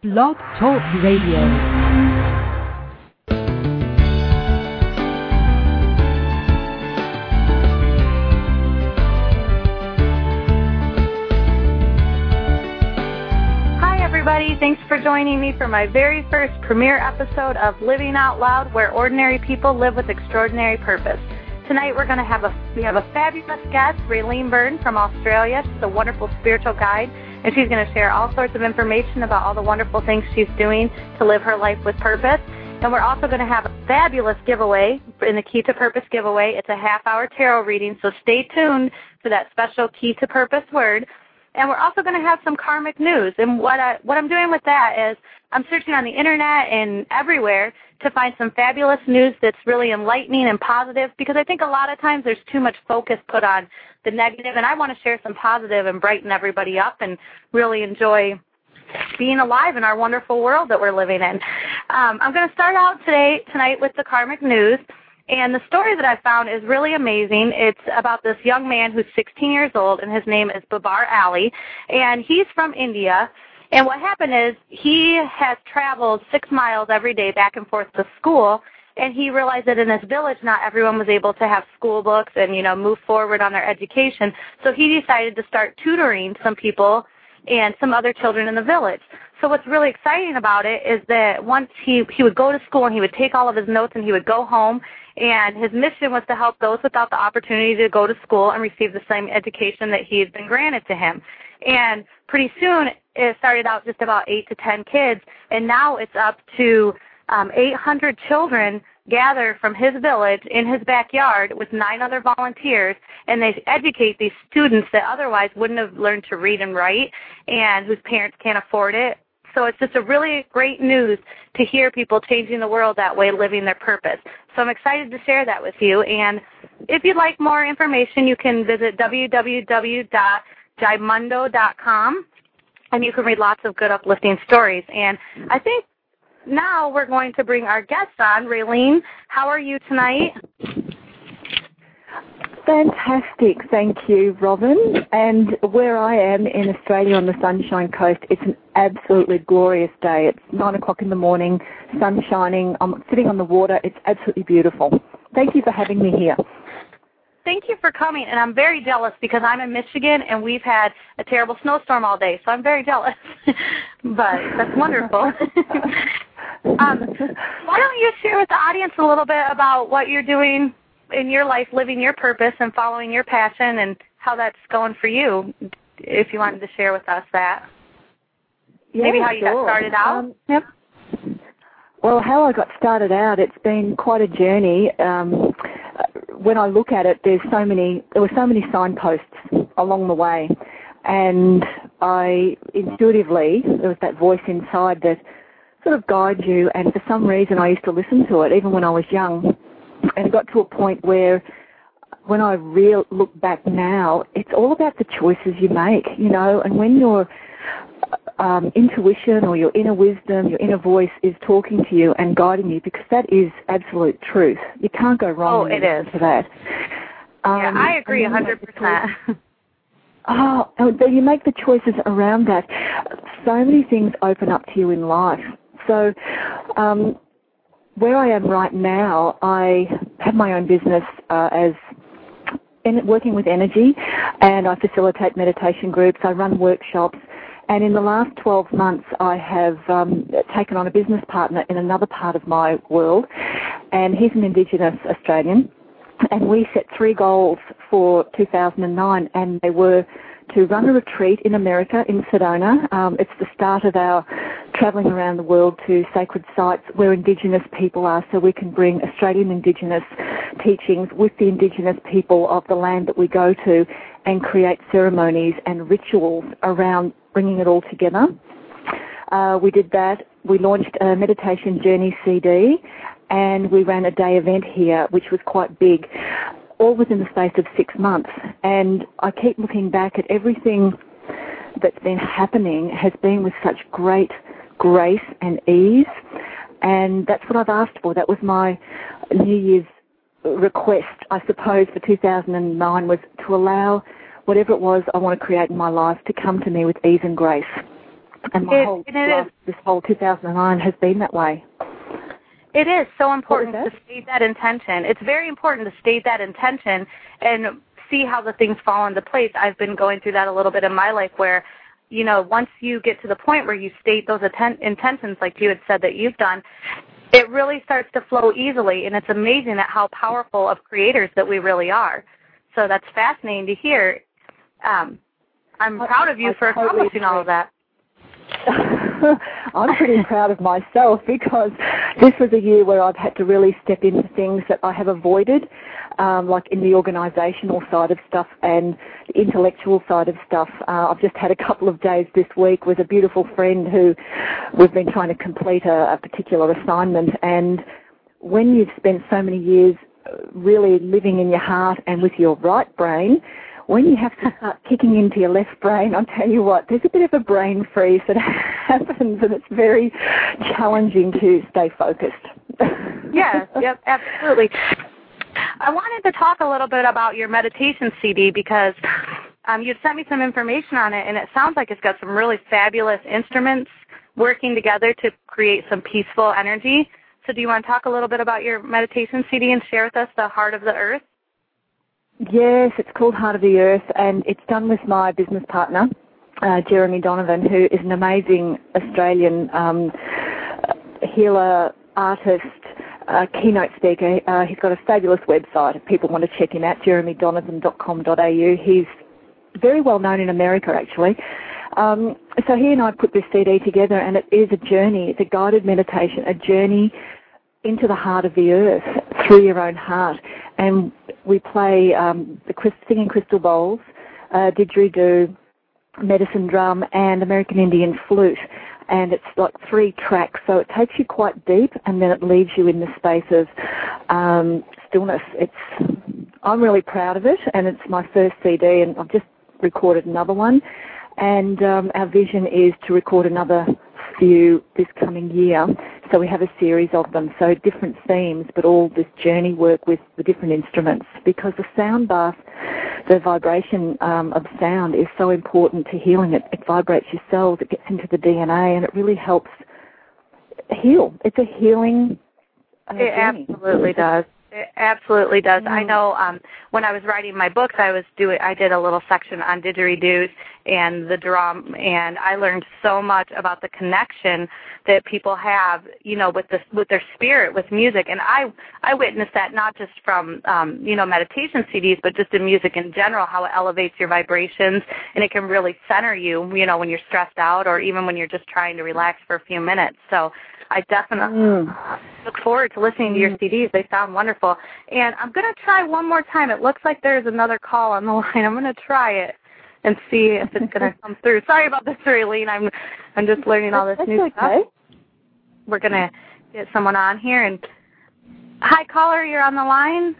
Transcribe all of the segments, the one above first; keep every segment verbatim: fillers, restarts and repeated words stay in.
Blog Talk Radio. Thanks for joining me for my very first premiere episode of Living Out Loud, where ordinary people live with extraordinary purpose. Tonight we're going to have a we have a fabulous guest, Raylene Burton from Australia. She's a wonderful spiritual guide, and she's going to share all sorts of information about all the wonderful things she's doing to live her life with purpose. And we're also going to have a fabulous giveaway in the Key to Purpose giveaway. It's a half-hour tarot reading, so stay tuned for that special Key to Purpose word. And we're also going to have some karmic news. And what, I, what I'm doing with that is I'm searching on the Internet and everywhere to find some fabulous news that's really enlightening and positive, because I think a lot of times there's too much focus put on the negative, and I want to share some positive and brighten everybody up and really enjoy being alive in our wonderful world that we're living in. Um, I'm going to start out today tonight with the karmic news. And the story that I found is really amazing. It's about this young man who's sixteen years old, and his name is Babar Ali, and he's from India. And what happened is he has traveled six miles every day back and forth to school, and he realized that in his village not everyone was able to have school books and, you know, move forward on their education. So he decided to start tutoring some people and some other children in the village. So what's really exciting about it is that once he, he would go to school and he would take all of his notes and he would go home, and his mission was to help those without the opportunity to go to school and receive the same education that he had been granted to him. And pretty soon it started out just about eight to ten kids, and now it's up to um, eight hundred children gather from his village in his backyard with nine other volunteers, and they educate these students that otherwise wouldn't have learned to read and write and whose parents can't afford it. So it's just a really great news to hear people changing the world that way, living their purpose. So I'm excited to share that with you. And if you'd like more information, you can visit w w w dot jaimundo dot com, and you can read lots of good uplifting stories. And I think now we're going to bring our guest on. Raylene, how are you tonight? Fantastic, thank you, Robin. And where I am in Australia on the Sunshine Coast, it's an absolutely glorious day. It's nine o'clock in the morning, sun shining. I'm sitting on the water. It's absolutely beautiful. Thank you for having me here. Thank you for coming, and I'm very jealous because I'm in Michigan and we've had a terrible snowstorm all day, so I'm very jealous. But that's wonderful. um, why don't you share with the audience a little bit about what you're doing in your life, living your purpose and following your passion, and how that's going for you, if you wanted to share with us that. Yeah, Maybe how you sure. got started out. Um, yep. Well, how I got started out, it's been quite a journey. Um, when I look at it, there's so many, there were so many signposts along the way, and I intuitively, there was that voice inside that sort of guides you, and for some reason I used to listen to it, even when I was young. And it got to a point where when I real look back now, it's all about the choices you make, you know, and when your um, intuition or your inner wisdom, your inner voice is talking to you and guiding you, because that is absolute truth. You can't go wrong oh, when it you is. listen to that. Um, yeah, I agree one hundred percent. Oh, and then you make the choices around that. So many things open up to you in life. So, um, where I am right now, I have my own business uh, as in, working with energy, and I facilitate meditation groups. I run workshops, and in the last twelve months, I have um, taken on a business partner in another part of my world, and he's an Indigenous Australian, and we set three goals for two thousand nine, and they were to run a retreat in America, in Sedona. Um, it's the start of our travelling around the world to sacred sites where Indigenous people are, so we can bring Australian Indigenous teachings with the Indigenous people of the land that we go to and create ceremonies and rituals around bringing it all together. Uh, we did that. We launched a meditation journey C D, and we ran a day event here, which was quite big, all within the space of six months. And I keep looking back at everything that's been happening has been with such great grace and ease, and that's what I've asked for. That was my New Year's request, I suppose, for two thousand nine, was to allow whatever it was I want to create in my life to come to me with ease and grace. And my it, whole and it last, is, this whole two thousand nine has been that way. It is so important that? to state that intention. It's very important to state that intention and see how the things fall into place. I've been going through that a little bit in my life where, you know, once you get to the point where you state those atten- intentions like you had said that you've done, it really starts to flow easily, and it's amazing at how powerful of creators that we really are. So that's fascinating to hear. Um, I'm I, proud of you I for totally accomplishing all of that. I'm pretty proud of myself because this was a year where I've had to really step into things that I have avoided, um, like in the organisational side of stuff and the intellectual side of stuff. Uh, I've just had a couple of days this week with a beautiful friend who we've been trying to complete a, a particular assignment, and when you've spent so many years really living in your heart and with your right brain, when you have to start kicking into your left brain, I'll tell you what, there's a bit of a brain freeze that happens, and it's very challenging to stay focused. Yes, yep, absolutely. I wanted to talk a little bit about your meditation C D because um, you sent me some information on it, and it sounds like it's got some really fabulous instruments working together to create some peaceful energy. So do you want to talk a little bit about your meditation C D and share with us the Heart of the Earth? Yes, it's called Heart of the Earth, and it's done with my business partner, uh, Jeremy Donovan, who is an amazing Australian um, healer, artist, uh, keynote speaker. Uh, he's got a fabulous website if people want to check him out, jeremy donovan dot com dot a u. He's very well known in America, actually. Um, so he and I put this C D together, and it is a journey. It's a guided meditation, a journey into the heart of the earth through your own heart. And we play um, the singing crystal bowls, uh, didgeridoo, medicine drum, and American Indian flute. And it's like three tracks, so it takes you quite deep, and then it leaves you in the space of um, stillness. It's I'm really proud of it, and it's my first C D, and I've just recorded another one. And um, our vision is to record another few this coming year. So we have a series of them, so different themes, but all this journey work with the different instruments, because the sound bath, the vibration um, of sound is so important to healing. It, it vibrates your cells, it gets into the D N A, and it really helps heal. It's a healing uh, It journey. absolutely does. It absolutely does. Mm. I know um, when I was writing my books, I was doing. I did a little section on didgeridoos and the drum, and I learned so much about the connection that people have, you know, with the with their spirit, with music. And I I witnessed that not just from um, you know meditation C Ds, but just in music in general, how it elevates your vibrations, and it can really center you, you know, when you're stressed out or even when you're just trying to relax for a few minutes. So I definitely mm. look forward to listening to your C Ds. They sound wonderful. And I'm going to try one more time. It looks like there's another call on the line. I'm going to try it and see if it's going to come through. Sorry about this, Raylene. I'm I'm just learning all this That's new okay. stuff. We're going to get someone on here. And hi, caller. You're on the line.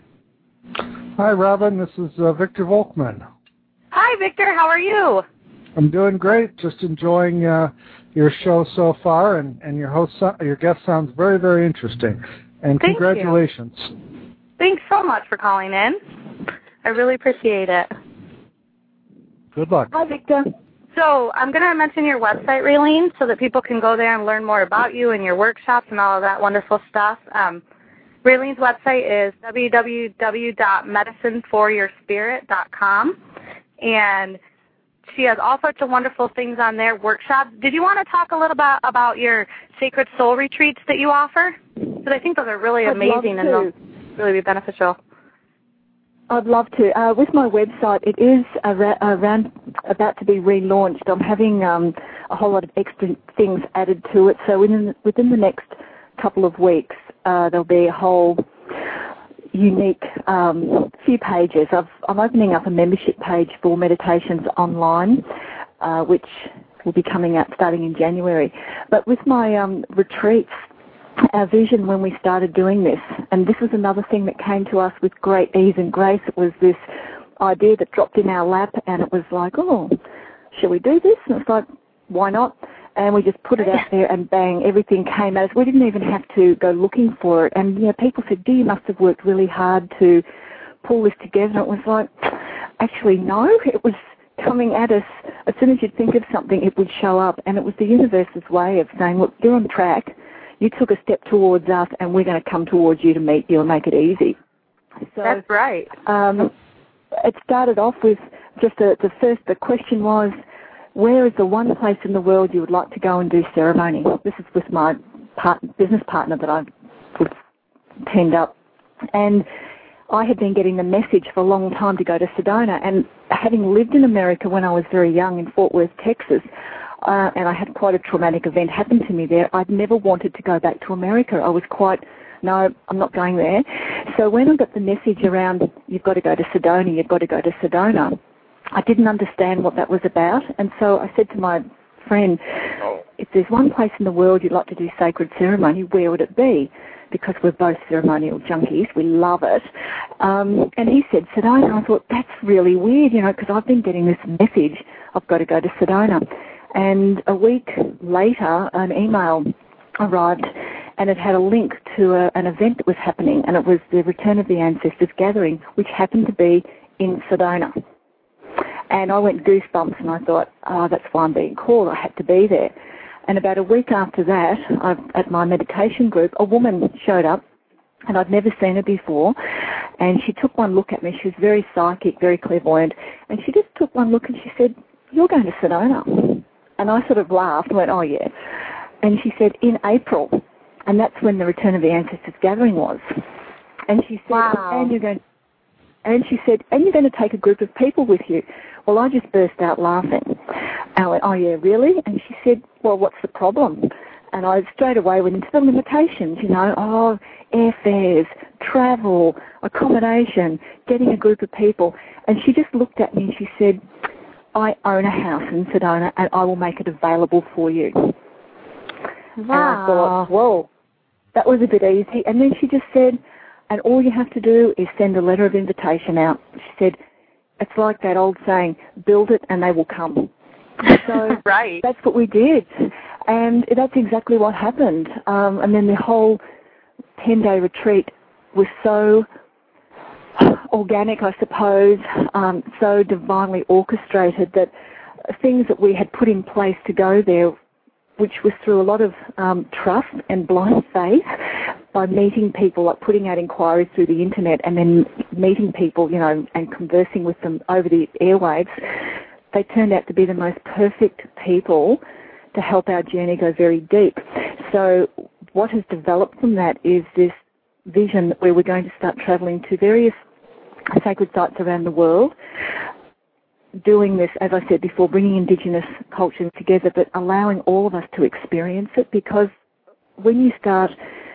Hi, Robin. This is uh, Victor Volkman. Hi, Victor. How are you? I'm doing great. Just enjoying uh, your show so far, and, and your host, your guest sounds very, very interesting. And Thank congratulations. You. Thanks so much for calling in. I really appreciate it. Good luck. Hi, Victor. So I'm going to mention your website, Raylene, so that people can go there and learn more about you and your workshops and all of that wonderful stuff. Um, Raylene's website is w w w dot medicine for your spirit dot com, and she has all sorts of wonderful things on there, workshops. Did you want to talk a little bit about your Sacred Soul retreats that you offer? Because I think those are really I'd amazing and they'll really be beneficial. I'd love to. Uh, with my website, it is ara- around about to be relaunched. I'm having um, a whole lot of extra things added to it. So within within the next couple of weeks, uh, there'll be a whole unique um, few pages. I've, I'm opening up a membership page for meditations online, uh, which will be coming out starting in January. But with my um, retreats, our vision when we started doing this, and this was another thing that came to us with great ease and grace, it was this idea that dropped in our lap, and it was like, oh, shall we do this? And it's like, why not? And we just put it out there, and bang, everything came at us. We didn't even have to go looking for it. And, you know, people said, "Gee, you must have worked really hard to pull this together." And it was like, actually, no, it was coming at us. As soon as you'd think of something, it would show up. And it was the universe's way of saying, look, you're on track. You took a step towards us, and we're going to come towards you to meet you and make it easy. So, that's right. Um, it started off with just a, the first, the question was, where is the one place in the world you would like to go and do ceremony? This is with my part, business partner that I would teamed up. And I had been getting the message for a long time to go to Sedona. And having lived in America when I was very young in Fort Worth, Texas, uh, and I had quite a traumatic event happen to me there, I'd never wanted to go back to America. I was quite, no, I'm not going there. So when I got the message around, you've got to go to Sedona, you've got to go to Sedona, I didn't understand what that was about. And so I said to my friend, if there's one place in the world you'd like to do sacred ceremony, where would it be? Because we're both ceremonial junkies. We love it. Um, and he said Sedona. I thought, that's really weird, you know, because I've been getting this message, I've got to go to Sedona. And a week later, an email arrived, and it had a link to a, an event that was happening, and it was the Return of the Ancestors gathering, which happened to be in Sedona. And I went goosebumps, and I thought, oh, that's why I'm being called. I had to be there. And about a week after that, I, at my meditation group, a woman showed up, and I'd never seen her before. And she took one look at me. She was very psychic, very clairvoyant. And she just took one look, and she said, you're going to Sedona. And I sort of laughed and went, oh, yeah. And she said, in April. And that's when the Return of the Ancestors gathering was. And she said, wow. and you're going And she said, and you're going to take a group of people with you. Well, I just burst out laughing. And I went, oh, yeah, really? And she said, well, what's the problem? And I straight away went into the limitations, you know, oh, airfares, travel, accommodation, getting a group of people. And she just looked at me and she said, I own a house in Sedona and I will make it available for you. Wow. And I thought, whoa, that was a bit easy. And then she just said, and all you have to do is send a letter of invitation out. She said, it's like that old saying, build it and they will come. So right. That's what we did. And that's exactly what happened. Um, and then the whole ten-day retreat was so organic, I suppose, um, so divinely orchestrated that things that we had put in place to go there, which was through a lot of um, trust and blind faith, by meeting people, like putting out inquiries through the internet and then meeting people, you know, and conversing with them over the airwaves, they turned out to be the most perfect people to help our journey go very deep. So what has developed from that is this vision where we're going to start travelling to various sacred sites around the world, doing this, as I said before, bringing Indigenous cultures together, but allowing all of us to experience it, because when you start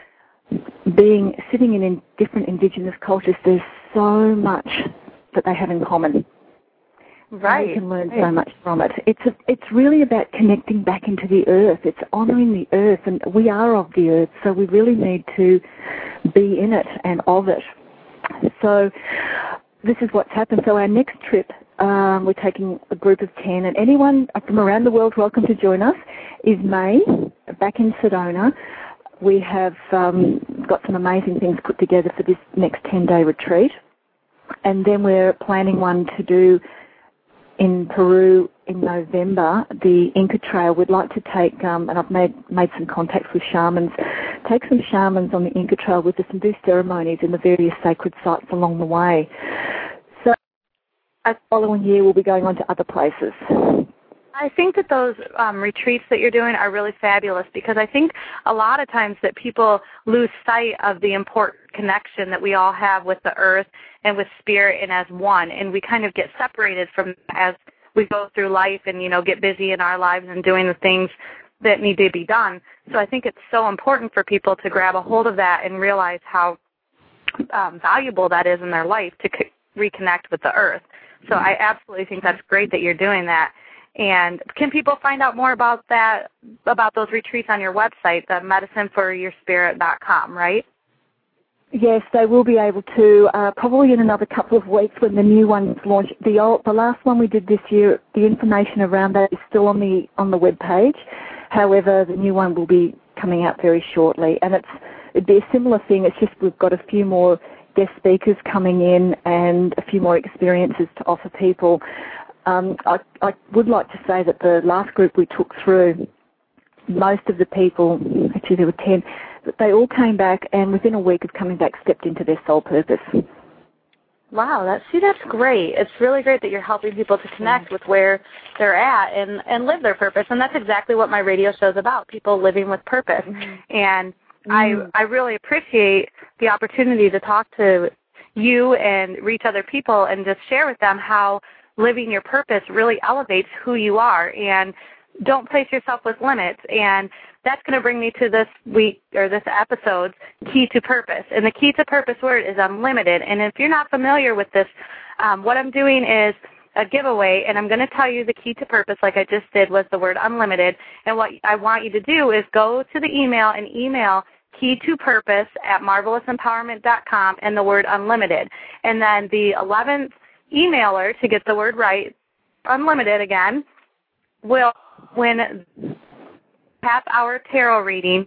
being sitting in, in different Indigenous cultures, there's so much that they have in common. Right. And we can learn so much from it. It's a, it's really about connecting back into the earth. It's honouring the earth, and we are of the earth, so we really need to be in it and of it. So this is what's happened. So our next trip, um, we're taking a group of ten, and anyone from around the world welcome to join us, is May, back in Sedona. We have um, got some amazing things put together for this next ten-day retreat. And then we're planning one to do in Peru in November, the Inca Trail. We'd like to take, um, and I've made, made some contacts with shamans, take some shamans on the Inca Trail with us and do ceremonies in the various sacred sites along the way. So the following year we'll be going on to other places. I think that those um, retreats that you're doing are really fabulous, because I think a lot of times that people lose sight of the important connection that we all have with the earth and with spirit and as one, and we kind of get separated from as we go through life and, you know, get busy in our lives and doing the things that need to be done. So I think it's so important for people to grab a hold of that and realize how um, valuable that is in their life to c- reconnect with the earth. So I absolutely think that's great that you're doing that. And can people find out more about that, about those retreats on your website, the medicine for your spirit dot com, right? Yes, they will be able to, uh, probably in another couple of weeks when the new one's launched. The old, the last one we did this year, the information around that is still on the on the web page. However, the new one will be coming out very shortly, and it's it'd be a similar thing. It's just we've got a few more guest speakers coming in and a few more experiences to offer people. Um, I, I would like to say that the last group we took through, most of the people, actually there were ten, but they all came back and within a week of coming back stepped into their soul purpose. Wow, that see, that's great. It's really great that you're helping people to connect with where they're at and, and live their purpose, and that's exactly what my radio show is about, people living with purpose. Mm-hmm. And mm-hmm. I I really appreciate the opportunity to talk to you and reach other people and just share with them how living your purpose really elevates who you are, and don't place yourself with limits. And that's going to bring me to this week, or this episode's key to purpose. And the key to purpose word is unlimited. And if you're not familiar with this, um, what I'm doing is a giveaway, and I'm going to tell you the key to purpose, like I just did, was the word unlimited. And what I want you to do is go to the email and email key to purpose at marvelous empowerment dot com and the word unlimited. And then the eleventh emailer to get the word right, unlimited again, will win half-hour tarot reading.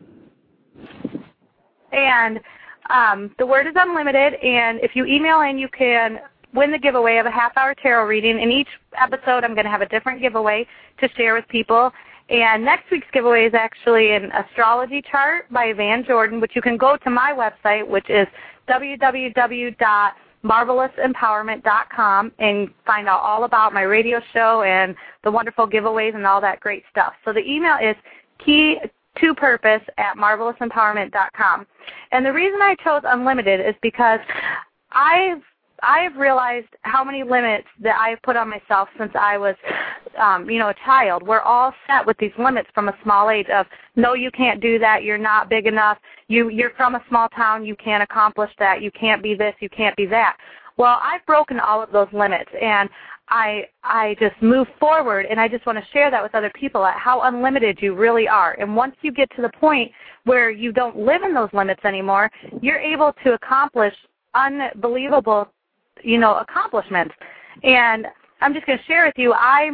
And um, the word is unlimited, and if you email in, you can win the giveaway of a half-hour tarot reading. In each episode, I'm going to have a different giveaway to share with people. And next week's giveaway is actually an astrology chart by Van Jordan, which you can go to my website, which is w w w dot marvelous empowerment dot com, and find out all about my radio show and the wonderful giveaways and all that great stuff. So the email is key to purpose at marvelous empowerment dot com. And the reason I chose unlimited is because I've I've realized how many limits that I've put on myself since I was, um, you know, a child. We're all set with these limits from a small age of, no, you can't do that, you're not big enough, you, you're from a small town, you can't accomplish that, you can't be this, you can't be that. Well, I've broken all of those limits, and I I just move forward, and I just want to share that with other people, at how unlimited you really are. And once you get to the point where you don't live in those limits anymore, you're able to accomplish unbelievable, you know, accomplishments. And I'm just going to share with you, I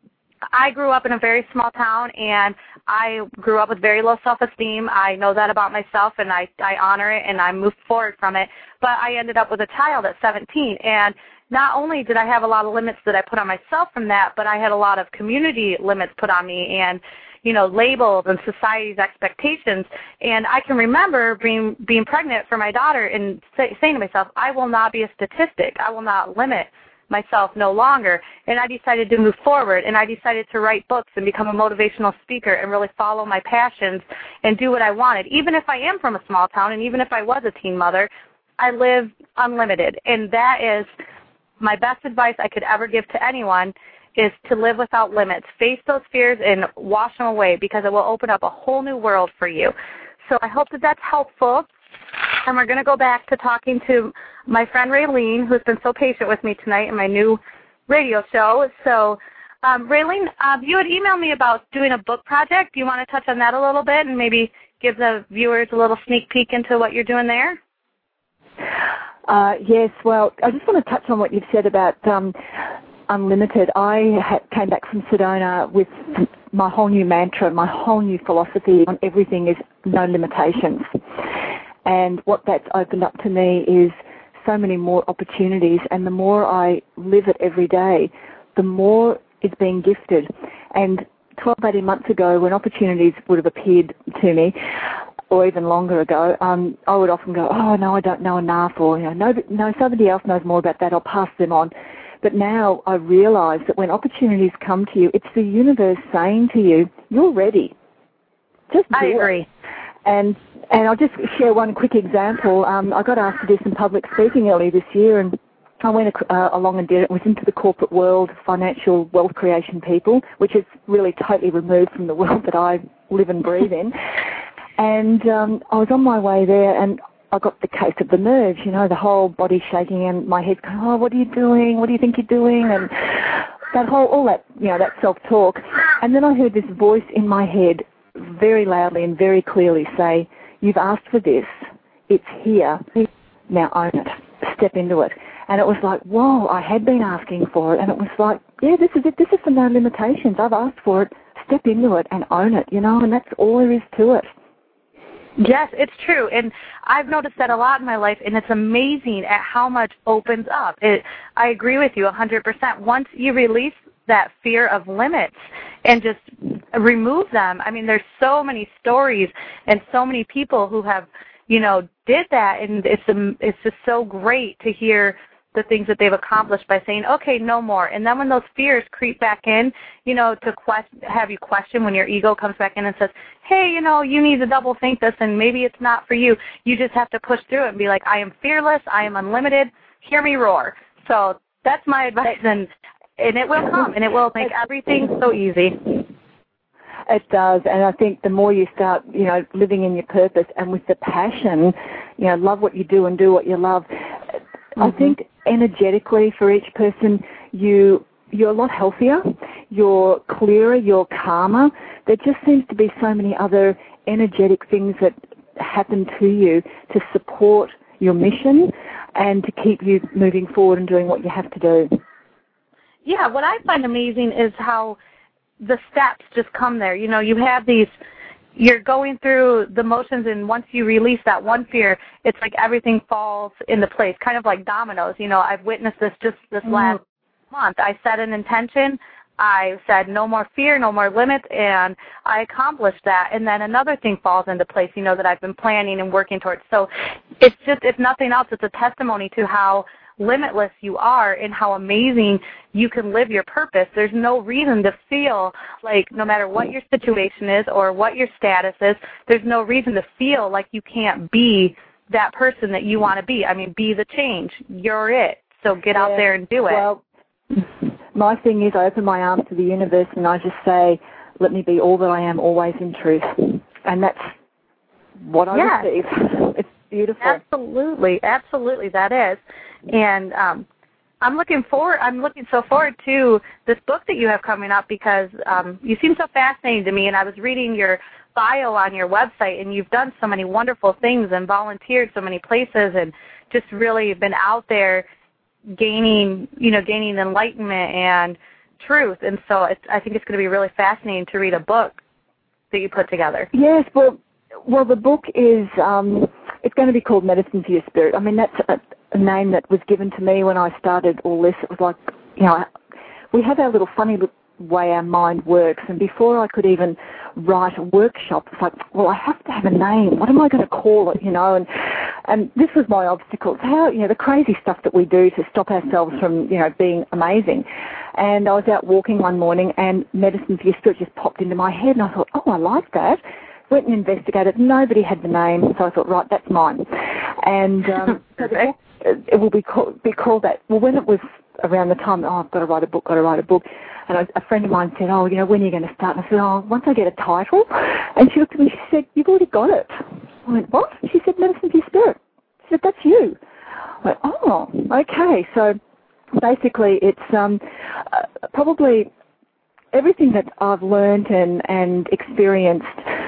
I grew up in a very small town, and I grew up with very low self-esteem. I know that about myself, and I, I honor it, and I moved forward from it. But I ended up with a child at seventeen, and not only did I have a lot of limits that I put on myself from that, but I had a lot of community limits put on me, and, you know, labels and society's expectations. And I can remember being being pregnant for my daughter and say, saying to myself, I will not be a statistic. I will not limit myself no longer. And I decided to move forward, and I decided to write books and become a motivational speaker and really follow my passions and do what I wanted. Even if I am from a small town, and even if I was a teen mother, I live unlimited. And that is my best advice I could ever give to anyone, is to live without limits. Face those fears and wash them away, because it will open up a whole new world for you. So I hope that that's helpful. And we're going to go back to talking to my friend Raylene, who's been so patient with me tonight in my new radio show. So, um, Raylene, uh, you had emailed me about doing a book project. Do you want to touch on that a little bit and maybe give the viewers a little sneak peek into what you're doing there? Uh, yes, well, I just want to touch on what you've said about um, unlimited. I ha- came back from Sedona with my whole new mantra, my whole new philosophy on everything is no limitations. And what that's opened up to me is so many more opportunities, and the more I live it every day, the more is being gifted. And twelve, eighteen months ago, when opportunities would have appeared to me, or even longer ago, um, I would often go, oh, no, I don't know enough, or, you know, no, no, somebody else knows more about that, I'll pass them on. But now I realise that when opportunities come to you, it's the universe saying to you, you're ready. Just do I agree. it. And and I'll just share one quick example. Um, I got asked to do some public speaking earlier this year, and I went uh, along and did it. It was into the corporate world, financial wealth creation people, which is really totally removed from the world that I live and breathe in. And um, I was on my way there, and I got the case of the nerves, you know, the whole body shaking, and my head going, oh, what are you doing? What do you think you're doing? And that whole, all that, you know, that self-talk. And then I heard this voice in my head very loudly and very clearly say, you've asked for this. It's here. Now own it. Step into it. And it was like, whoa, I had been asking for it. And it was like, yeah, this is it. This is for no limitations. I've asked for it. Step into it and own it, you know, and that's all there is to it. Yes, it's true, and I've noticed that a lot in my life, and it's amazing at how much opens up. It, I agree with you one hundred percent. Once you release that fear of limits and just remove them. I mean, there's so many stories and so many people who have, you know, did that, and it's um, it's just so great to hear the things that they've accomplished by saying, okay, no more. And then when those fears creep back in, you know, to quest- have you question when your ego comes back in and says, hey, you know, you need to double think this and maybe it's not for you. You just have to push through it and be like, I am fearless, I am unlimited, hear me roar. So that's my advice, and, and it will come, and it will make everything so easy. It does, and I think the more you start, you know, living in your purpose and with the passion, you know, love what you do and do what you love, mm-hmm. I think energetically for each person, you, you're a lot healthier, you're clearer, you're calmer. There just seems to be so many other energetic things that happen to you to support your mission and to keep you moving forward and doing what you have to do. Yeah, what I find amazing is how the steps just come there. You know, you have these, you're going through the motions, and once you release that one fear, it's like everything falls into place, kind of like dominoes. You know, I've witnessed this just this mm. last month. I set an intention. I said no more fear, no more limits, and I accomplished that. And then another thing falls into place, you know, that I've been planning and working towards. So it's just, if nothing else, it's a testimony to how limitless you are and how amazing you can live your purpose. There's no reason to feel like no matter what your situation is or what your status is, there's no reason to feel like you can't be that person that you want to be. I mean, be the change. You're it. So get yeah. out there and do it. Well, my thing is I open my arms to the universe and I just say, let me be all that I am, always in truth. And that's what I yes. receive. It's beautiful. Absolutely. Absolutely, that is. And um, I'm looking forward. I'm looking so forward to this book that you have coming up because um, you seem so fascinating to me. And I was reading your bio on your website, and you've done so many wonderful things and volunteered so many places, and just really been out there gaining, you know, gaining enlightenment and truth. And so it's, I think it's going to be really fascinating to read a book that you put together. Yes. Well, well, the book is um, it's going to be called Medicine for Your Spirit. I mean, that's a, a name that was given to me when I started all this. It was like, you know, we have our little funny way our mind works, and before I could even write a workshop, it's like, well, I have to have a name. What am I going to call it, you know? And and this was my obstacle. It's how, you know, the crazy stuff that we do to stop ourselves from, you know, being amazing. And I was out walking one morning, and Medicine for Your Spirit just popped into my head, and I thought, oh, I like that. Went and investigated. Nobody had the name, so I thought, right, that's mine. And um, so the book, it will be called, be called that. Well, when it was around the time, oh, I've got to write a book, got to write a book, and I, a friend of mine said, oh, you know, when are you going to start? And I said, oh, once I get a title. And she looked at me and she said, you've already got it. I went, what? She said, Medicine for Your Spirit. She said, that's you. I went, oh, okay. So basically it's um, uh, probably everything that I've learned and, and experienced,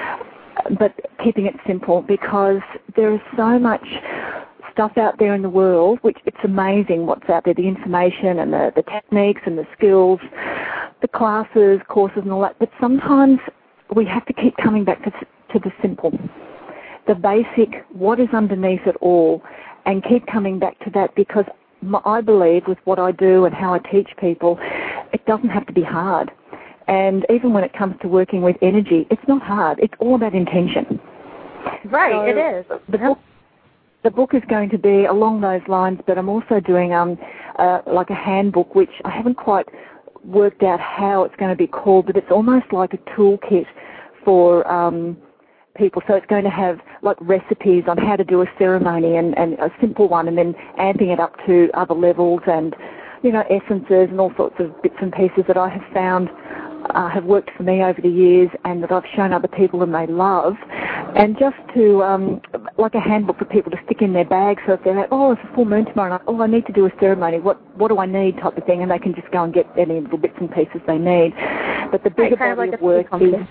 but keeping it simple, because there is so much stuff out there in the world, which it's amazing what's out there, the information and the, the techniques and the skills, the classes, courses and all that, but sometimes we have to keep coming back to, to the simple, the basic, what is underneath it all, and keep coming back to that, because my, I believe with what I do and how I teach people, it doesn't have to be hard. And even when it comes to working with energy, it's not hard. It's all about intention. Right, so it is. The book, the book is going to be along those lines, but I'm also doing um uh, like a handbook, which I haven't quite worked out how it's going to be called, but it's almost like a toolkit for um, people. So it's going to have like recipes on how to do a ceremony, and, and a simple one, and then amping it up to other levels, and, you know, essences and all sorts of bits and pieces that I have found Uh, have worked for me over the years, and that I've shown other people and they love, and just to, um, like a handbook for people to stick in their bag, so if they're like, oh, it's a full moon tomorrow night, oh, I need to do a ceremony, what what do I need, type of thing, and they can just go and get any little bits and pieces they need. But the bigger right, body of, like of work is...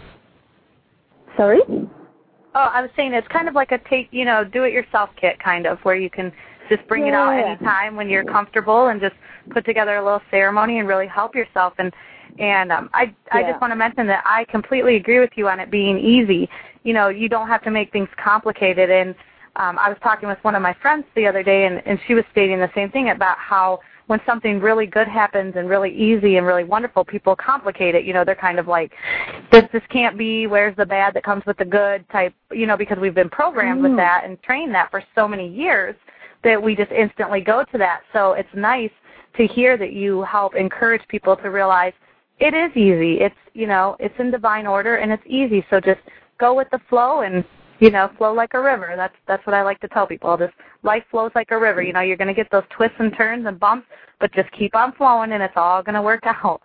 Sorry? Oh, I was saying it's kind of like a take, you know, do-it-yourself kit, kind of, where you can just bring yeah. it out anytime when you're comfortable and just put together a little ceremony and really help yourself. And And um, I, I yeah. just want to mention that I completely agree with you on it being easy. You know, you don't have to make things complicated. And um, I was talking with one of my friends the other day, and, and she was stating the same thing about how when something really good happens and really easy and really wonderful, people complicate it. You know, they're kind of like, this, this can't be, where's the bad that comes with the good type, you know, because we've been programmed mm. with that and trained that for so many years that we just instantly go to that. So it's nice to hear that you help encourage people to realize it is easy. It's, you know, it's in divine order and it's easy. So just go with the flow and, you know, flow like a river. That's that's what I like to tell people. Just life flows like a river. You know, you're going to get those twists and turns and bumps, but just keep on flowing and it's all going to work out.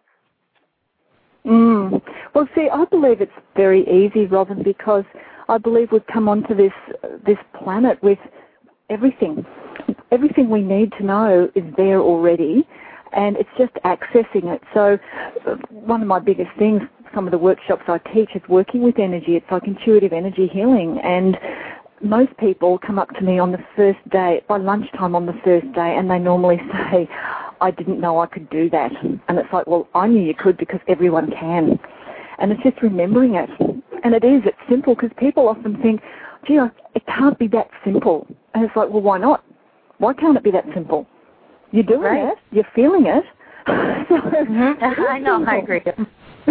Mm. Well, see, I believe it's very easy, Robin, because I believe we've come onto this this planet with everything. Everything we need to know is there already, and it's just accessing it. So one of my biggest things, some of the workshops I teach, is working with energy. It's like intuitive energy healing, and most people come up to me on the first day, by lunchtime on the first day, and they normally say, I didn't know I could do that. And it's like, well, I knew you could because everyone can. And it's just remembering it. And it is, it's simple, because people often think, gee, it can't be that simple. And it's like, well, why not? Why can't it be that simple? You're doing right. it. You're feeling it. so, mm-hmm. I know. I agree. it,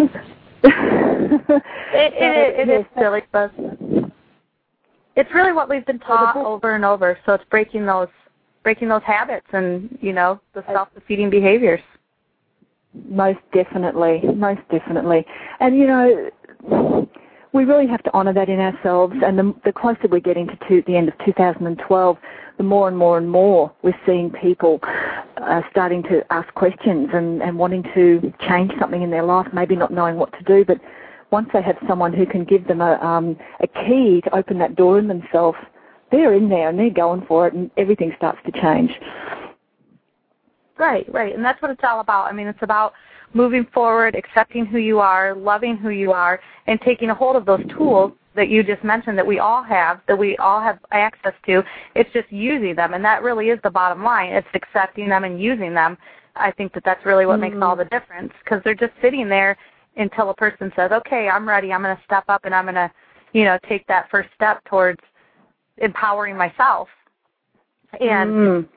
it, it, it is silly, but it's really what we've been taught over and over. So it's breaking those breaking those habits and, you know, the self-defeating behaviors. Most definitely. Most definitely. And, you know, we really have to honour that in ourselves. And the, the closer we're getting to two, the end of two thousand twelve, the more and more and more we're seeing people uh, starting to ask questions and, and wanting to change something in their life, maybe not knowing what to do, but once they have someone who can give them a, um, a key to open that door in themselves, they're in there and they're going for it, and everything starts to change. Right, right, and that's what it's all about. I mean, it's about moving forward, accepting who you are, loving who you are, and taking a hold of those tools that you just mentioned that we all have, that we all have access to. It's just using them, and that really is the bottom line. It's accepting them and using them. I think that that's really what mm-hmm. makes all the difference, because they're just sitting there until a person says, okay, I'm ready, I'm going to step up, and I'm going to, you know, take that first step towards empowering myself. And mm.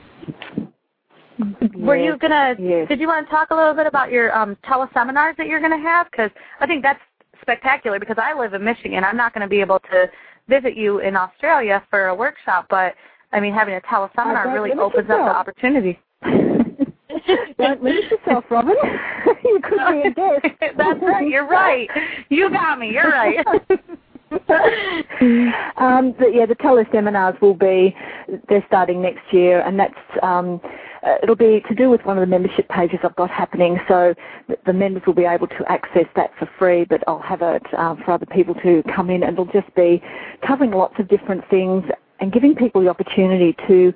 were yes. you going to, yes. did you want to talk a little bit about your um, teleseminars that you're going to have? Because I think that's spectacular, because I live in Michigan. I'm not going to be able to visit you in Australia for a workshop, but, I mean, having a teleseminar really opens up the opportunity. Don't limit yourself, Robin. You could be a guest. That's right. You're right. You got me. You're right. um, the, yeah, the teleseminars will be, they're starting next year, and that's, um, uh, it'll be to do with one of the membership pages I've got happening, so the, the members will be able to access that for free, but I'll have it um, for other people to come in, and it'll just be covering lots of different things and giving people the opportunity to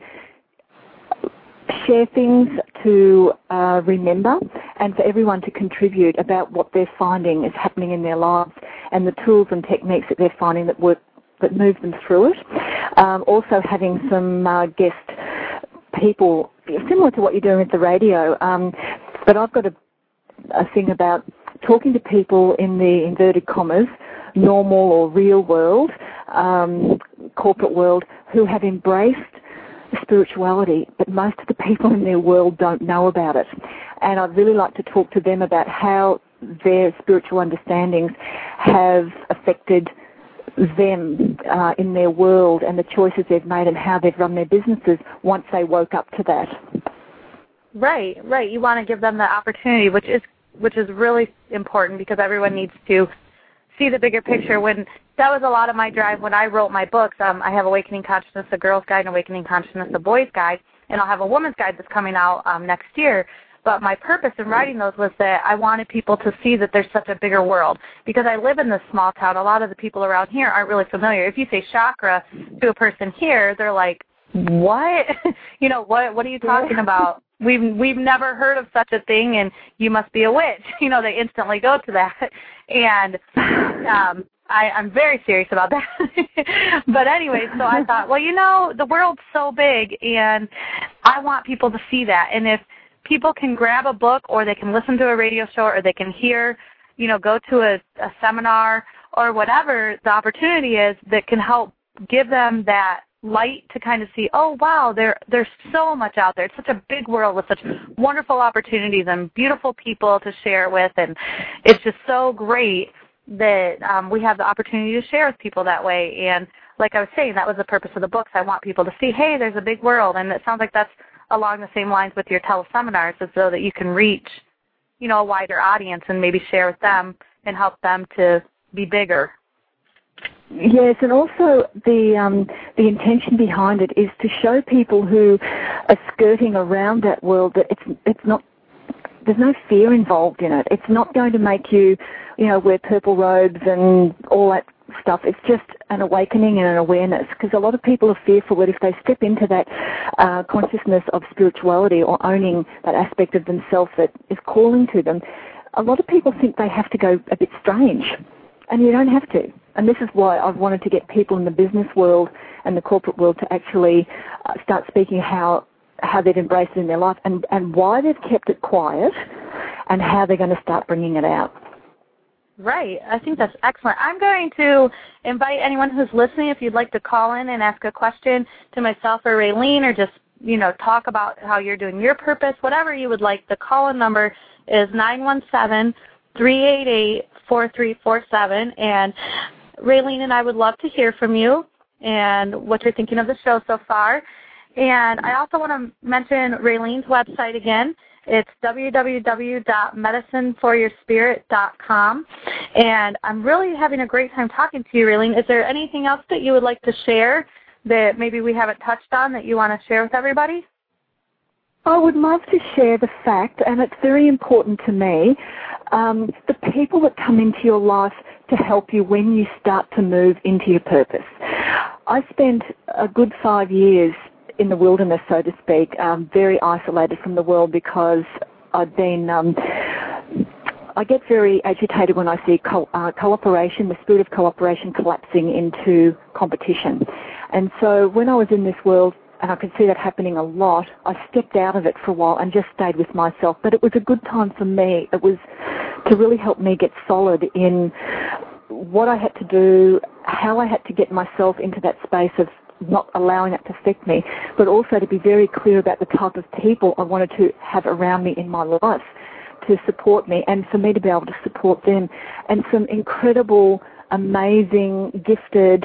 share things to uh, remember, and for everyone to contribute about what they're finding is happening in their lives and the tools and techniques that they're finding that work, that move them through it. Um, also having some uh, guest people, similar to what you're doing with the radio, um, but I've got a, a thing about talking to people in the inverted commas, normal or real world, um, corporate world, who have embraced spirituality, but most of the people in their world don't know about it. And I'd really like to talk to them about how their spiritual understandings have affected them uh, in their world and the choices they've made and how they've run their businesses once they woke up to that. Right, right. You want to give them the opportunity, which is which is really important, because everyone needs to see the bigger picture. When that was a lot of my drive when I wrote my books. Um, I have Awakening Consciousness, a girl's guide, and Awakening Consciousness, a boy's guide, and I'll have a woman's guide that's coming out um, next year. But my purpose in writing those was that I wanted people to see that there's such a bigger world. Because I live in this small town, a lot of the people around here aren't really familiar. If you say chakra to a person here, they're like, what? you know, what What are you talking about? We've we've never heard of such a thing, and you must be a witch. You know, they instantly go to that. And um, I, I'm very serious about that. But anyway, so I thought, well, you know, the world's so big, and I want people to see that. And if people can grab a book, or they can listen to a radio show, or they can hear, you know, go to a, a seminar or whatever the opportunity is that can help give them that light to kind of see, oh, wow, there there's so much out there. It's such a big world with such wonderful opportunities and beautiful people to share with, and it's just so great that um, we have the opportunity to share with people that way. And like I was saying, that was the purpose of the books. I want people to see, hey, there's a big world, and it sounds like that's along the same lines with your teleseminars, as so that you can reach, you know, a wider audience and maybe share with them and help them to be bigger. Yes, and also the um, the intention behind it is to show people who are skirting around that world that it's it's not, there's no fear involved in it. It's not going to make you, you know, wear purple robes and all that stuff. It's just an awakening and an awareness, because a lot of people are fearful that if they step into that uh, consciousness of spirituality or owning that aspect of themselves that is calling to them, a lot of people think they have to go a bit strange, and you don't have to. And this is why I've wanted to get people in the business world and the corporate world to actually uh, start speaking how how they've embraced it in their life, and, and why they've kept it quiet, and how they're going to start bringing it out. Right. I think that's excellent. I'm going to invite anyone who's listening, if you'd like to call in and ask a question to myself or Raylene, or just, you know, talk about how you're doing your purpose, whatever you would like. The call-in number is nine one seven, three eight eight, four three four seven. And Raylene and I would love to hear from you and what you're thinking of the show so far. And I also want to mention Raylene's website again. It's w w w dot medicine for your spirit dot com. And I'm really having a great time talking to you, Raylene. Is there anything else that you would like to share that maybe we haven't touched on that you want to share with everybody? I would love to share the fact, and it's very important to me, um, the people that come into your life to help you when you start to move into your purpose. I spent a good five years in the wilderness, so to speak, um, very isolated from the world, because I'd been, um, I get very agitated when I see co- uh, cooperation, the spirit of cooperation collapsing into competition. And so when I was in this world, and I could see that happening a lot, I stepped out of it for a while and just stayed with myself. But it was a good time for me. It was to really help me get solid in what I had to do, how I had to get myself into that space of not allowing it to affect me, but also to be very clear about the type of people I wanted to have around me in my life to support me, and for me to be able to support them. And some incredible, amazing, gifted,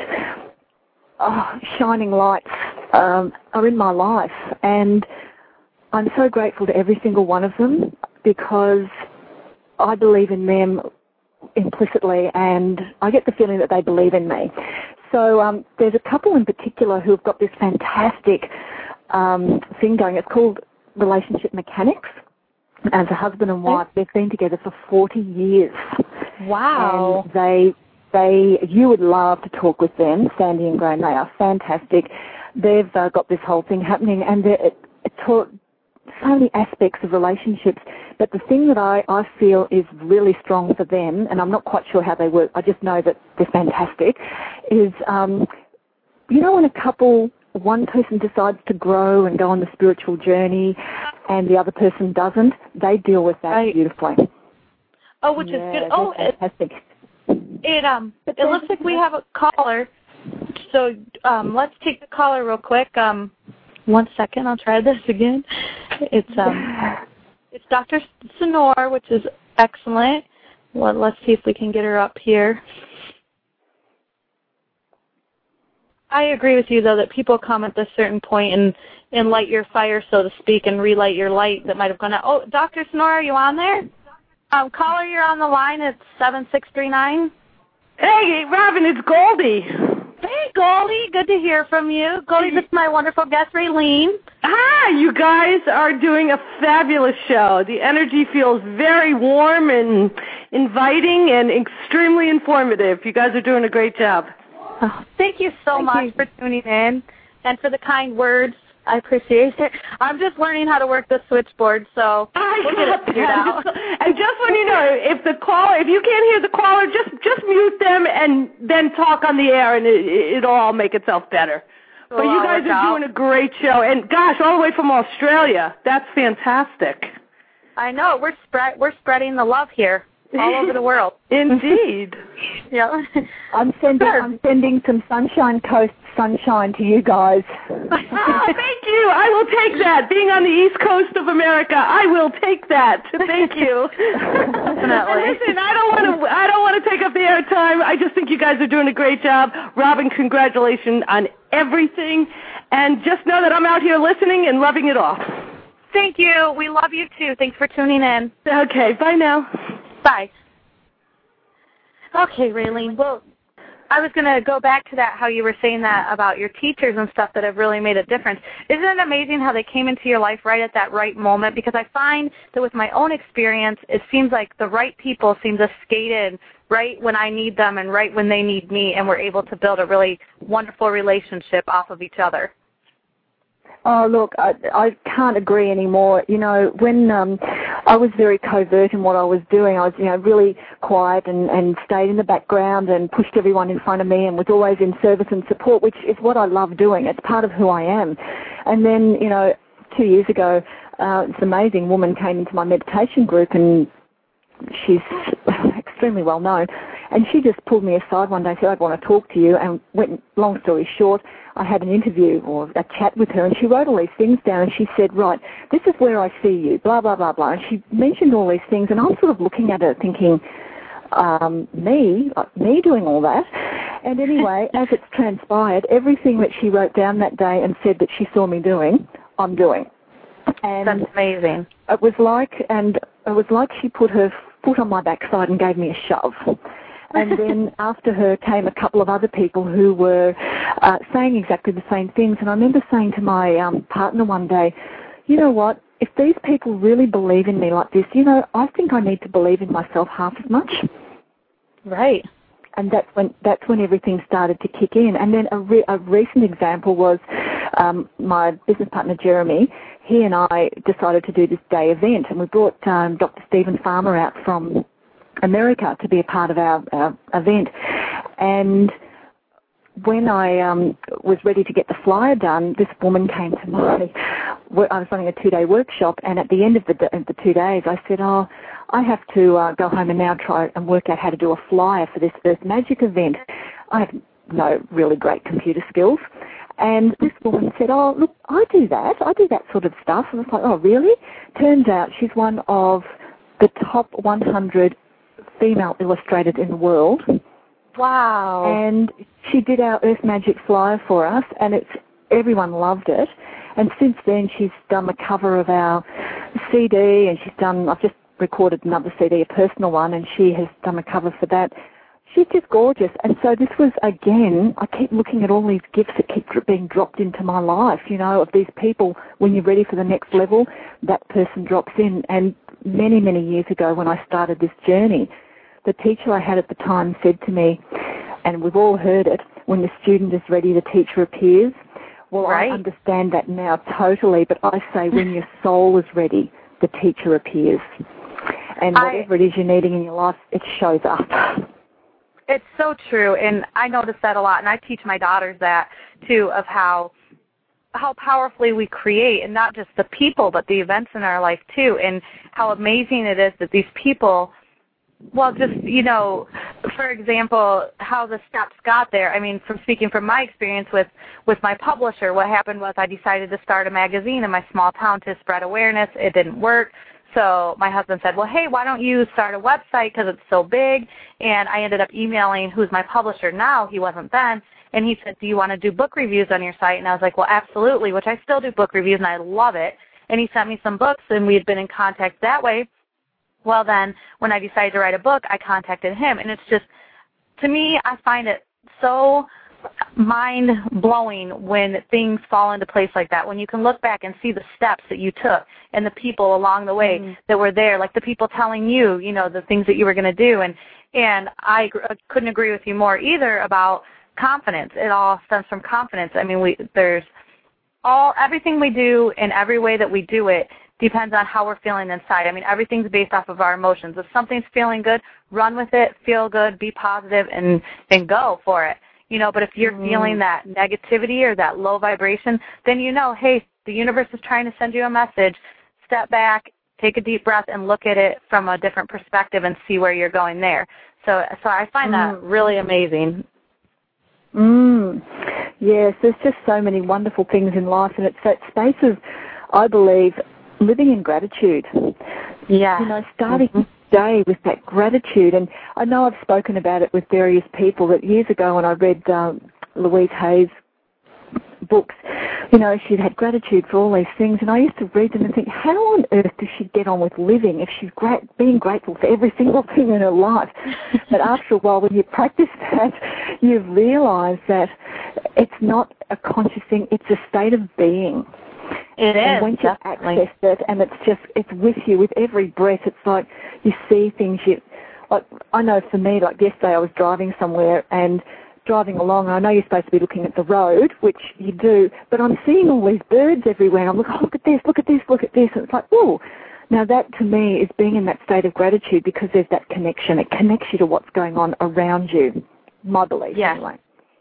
oh, shining lights um, are in my life. And I'm so grateful to every single one of them, because I believe in them implicitly, and I get the feeling that they believe in me. So um, there's a couple in particular who have got this fantastic um, thing going. It's called Relationship Mechanics. As a husband and wife, they've been together for forty years. Wow. And they, they, you would love to talk with them, Sandy and Graham. They are fantastic. They've uh, got this whole thing happening, and it, it taught so many aspects of relationships. But the thing that I, I feel is really strong for them, and I'm not quite sure how they work, I just know that they're fantastic, is, um, you know, when a couple, one person decides to grow and go on the spiritual journey and the other person doesn't, they deal with that right. beautifully. Oh, which yeah, is good. Oh, fantastic. It, it, um, it looks like we have a caller. So um, let's take the caller real quick. Um, one second, I'll try this again. It's um, it's Doctor Sonor, which is excellent. Well, let's see if we can get her up here. I agree with you, though, that people come at this certain point and, and light your fire, so to speak, and relight your light that might have gone out. Oh, Doctor Sonor, are you on there? Um, caller, you're on the line. It's seven six three nine. Hey, Robin, it's Goldie. Hey, Goldie. Good to hear from you. Goldie, this is my wonderful guest, Raylene. Hi, you guys are doing a fabulous show. The energy feels very warm and inviting and extremely informative. You guys are doing a great job. Oh, thank you so thank much you. for tuning in and for the kind words. I appreciate it. I'm just learning how to work the switchboard, so I we'll get it figured out. And just when you know, if the caller, if you can't hear the caller, just just mute them and then talk on the air, and it, it'll all make itself better. Well, but you guys are out. doing a great show, and gosh, all the way from Australia. That's fantastic. I know. We're spread. We're spreading the love here. all over the world. Indeed. Yeah. I'm sending Sure. I'm sending some Sunshine Coast sunshine to you guys. Oh, thank you. I will take that. Being on the East Coast of America, I will take that. Thank you. Definitely. And listen, I don't want to. I don't want to take up the airtime. I just think you guys are doing a great job. Robin, congratulations on everything, and just know that I'm out here listening and loving it all. Thank you. We love you too. Thanks for tuning in. Okay. Bye now. Bye. Okay, Raylene. Well, I was going to go back to that, how you were saying that about your teachers and stuff that have really made a difference. Isn't it amazing how they came into your life right at that right moment? Because I find that with my own experience, it seems like the right people seem to skate in right when I need them and right when they need me, and we're able to build a really wonderful relationship off of each other. Oh, look, I, I can't agree anymore. You know, when um, I was very covert in what I was doing, I was, you know, really quiet and, and stayed in the background and pushed everyone in front of me and was always in service and support, which is what I love doing. It's part of who I am. And then, you know, two years ago, uh, this amazing woman came into my meditation group, and she's extremely well known. And she just pulled me aside one day and said, I want to talk to you. And went, long story short, I had an interview or a chat with her, and she wrote all these things down, and she said, right, this is where I see you, blah, blah, blah, blah. And she mentioned all these things, and I'm sort of looking at her thinking, um, me, me doing all that. And anyway, as it's transpired, everything that she wrote down that day and said that she saw me doing, I'm doing. And that's amazing. It was like, and it was like she put her foot on my backside and gave me a shove. And then after her came a couple of other people who were uh, saying exactly the same things. And I remember saying to my um, partner one day, you know what, if these people really believe in me like this, you know, I think I need to believe in myself half as much. Right. And that's when that's when everything started to kick in. And then a, re- a recent example was um, my business partner, Jeremy. He and I decided to do this day event, and we brought um, Doctor Stephen Farmer out from America to be a part of our, our event. And when I um, was ready to get the flyer done, this woman came to my, I was running a two-day workshop, and at the end of the, the two days, I said, oh, I have to uh, go home and now try and work out how to do a flyer for this Earth Magic event. I have no really great computer skills. And this woman said, oh, look, I do that. I do that sort of stuff. And I was like, oh, really? Turns out she's one of the top one hundred female illustrators in the world. Wow. And she did our Earth Magic flyer for us, and it's everyone loved it. And since then, she's done the cover of our C D, and she's done, I've just recorded another C D, a personal one, and she has done a cover for that. She's just gorgeous. And so this was, again, I keep looking at all these gifts that keep being dropped into my life, you know, of these people. When you're ready for the next level, that person drops in. And many, many years ago when I started this journey, the teacher I had at the time said to me, and we've all heard it, when the student is ready, the teacher appears. Well, right. I understand that now totally, but I say when your soul is ready, the teacher appears. And whatever I, it is you're needing in your life, it shows up. It's so true, and I notice that a lot, and I teach my daughters that, too, of how how powerfully we create, and not just the people, but the events in our life, too, and how amazing it is that these people, well, just, you know, for example, how the steps got there. I mean, from speaking from my experience with, with my publisher, what happened was I decided to start a magazine in my small town to spread awareness. It didn't work. So my husband said, well, hey, why don't you start a website because it's so big? And I ended up emailing who's my publisher now. He wasn't then. And he said, do you want to do book reviews on your site? And I was like, well, absolutely, which I still do book reviews, and I love it. And he sent me some books, and we had been in contact that way. Well, then, when I decided to write a book, I contacted him. And it's just, to me, I find it so mind-blowing when things fall into place like that, when you can look back and see the steps that you took and the people along the way mm-hmm. that were there, like the people telling you, you know, the things that you were going to do. And, and I couldn't agree with you more either about confidence. It all stems from confidence. I mean, we there's all everything we do and every way that we do it depends on how we're feeling inside. I mean, everything's based off of our emotions. If something's feeling good, run with it, feel good, be positive, and then go for it. You know, but if you're mm. feeling that negativity or that low vibration, then you know, hey, the universe is trying to send you a message. Step back take a deep breath and look at it from a different perspective and see where you're going there. So, so I find mm. that really amazing. Mm. Yes, there's just so many wonderful things in life, and it's that space of, I believe, living in gratitude. Yeah. You know, starting mm-hmm. each day with that gratitude. And I know I've spoken about it with various people that years ago when I read um, Louise Hay's books, you know, she'd had gratitude for all these things, and I used to read them and think, how on earth does she get on with living if she's great, being grateful for every single thing in her life? But after a while, when you practice that, you realise that it's not a conscious thing, it's a state of being. It and is, once you access it, and it's just, it's with you with every breath, it's like you see things, you, like, I know for me, like yesterday I was driving somewhere and driving along, and I know you're supposed to be looking at the road, which you do, but I'm seeing all these birds everywhere. I'm like, oh, look at this, look at this, look at this. And it's like, oh, now that to me is being in that state of gratitude because there's that connection. It connects you to what's going on around you, my belief yes. anyway.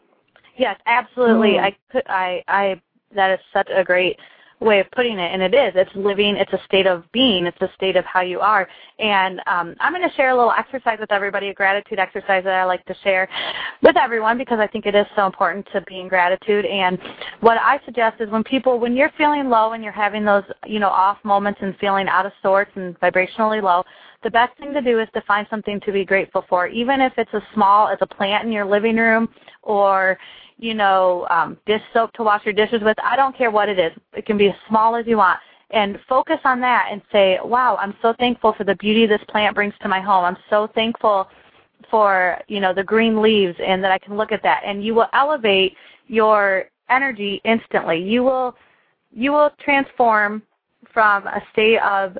Yes, absolutely. Mm. I could, I, I, that is such a great way of putting it, and it is. It's living, it's a state of being, it's a state of how you are. And um, I'm going to share a little exercise with everybody, a gratitude exercise that I like to share with everyone because I think it is so important to be in gratitude. And what I suggest is when people, when you're feeling low and you're having those, you know, off moments and feeling out of sorts and vibrationally low, the best thing to do is to find something to be grateful for, even if it's as small as a plant in your living room or, you know, um, dish soap to wash your dishes with. I don't care what it is. It can be as small as you want. And focus on that and say, wow, I'm so thankful for the beauty this plant brings to my home. I'm so thankful for, you know, the green leaves and that I can look at that. And you will elevate your energy instantly. You will, you will transform from a state of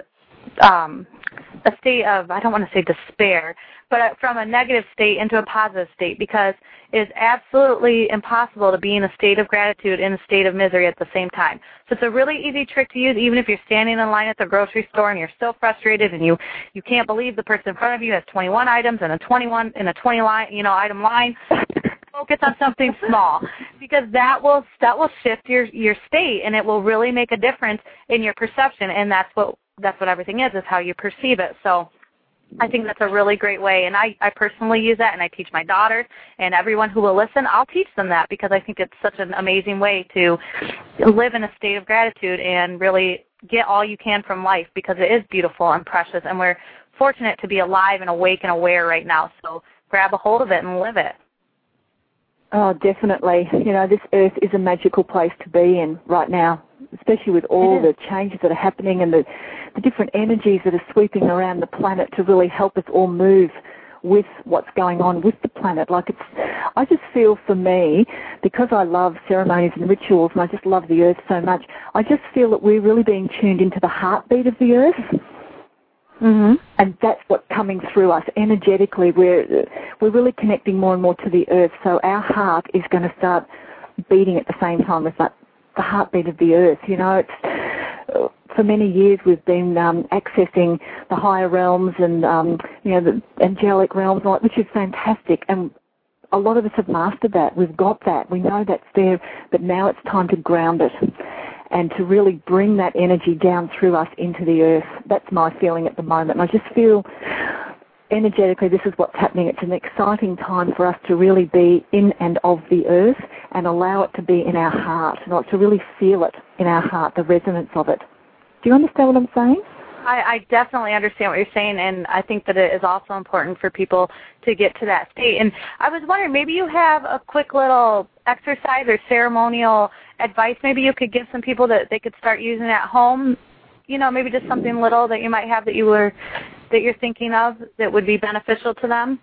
um, a state of, I don't want to say despair, but from a negative state into a positive state, because it is absolutely impossible to be in a state of gratitude and a state of misery at the same time. So it's a really easy trick to use, even if you're standing in line at the grocery store and you're so frustrated and you, you can't believe the person in front of you has twenty-one items and a twenty-one in a twenty line, you know, item line. Focus on something small, because that will that will shift your your state, and it will really make a difference in your perception. And that's what that's what everything is, is how you perceive it. So I think that's a really great way, and I, I personally use that, and I teach my daughters and everyone who will listen. I'll teach them that because I think it's such an amazing way to live in a state of gratitude and really get all you can from life, because it is beautiful and precious, and we're fortunate to be alive and awake and aware right now. So grab a hold of it and live it. Oh, definitely. You know, this earth is a magical place to be in right now, especially with all the changes that are happening and the, the different energies that are sweeping around the planet to really help us all move with what's going on with the planet. Like it's, I just feel for me, because I love ceremonies and rituals and I just love the earth so much, I just feel that we're really being tuned into the heartbeat of the earth. Mm-hmm. And that's what's coming through us energetically. We're we're really connecting more and more to the earth. So our heart is going to start beating at the same time as that the heartbeat of the earth. You know, it's for many years we've been um, accessing the higher realms and um, you know the angelic realms, which is fantastic. And a lot of us have mastered that. We've got that. We know that's there. But now it's time to ground it and to really bring that energy down through us into the earth. That's my feeling at the moment. And I just feel energetically this is what's happening. It's an exciting time for us to really be in and of the earth and allow it to be in our heart, and to really feel it in our heart, the resonance of it. Do you understand what I'm saying? I, I definitely understand what you're saying, and I think that it is also important for people to get to that state. And I was wondering, maybe you have a quick little exercise or ceremonial advice maybe you could give some people that they could start using at home, you know, maybe just something little that you might have that you were that you're thinking of that would be beneficial to them?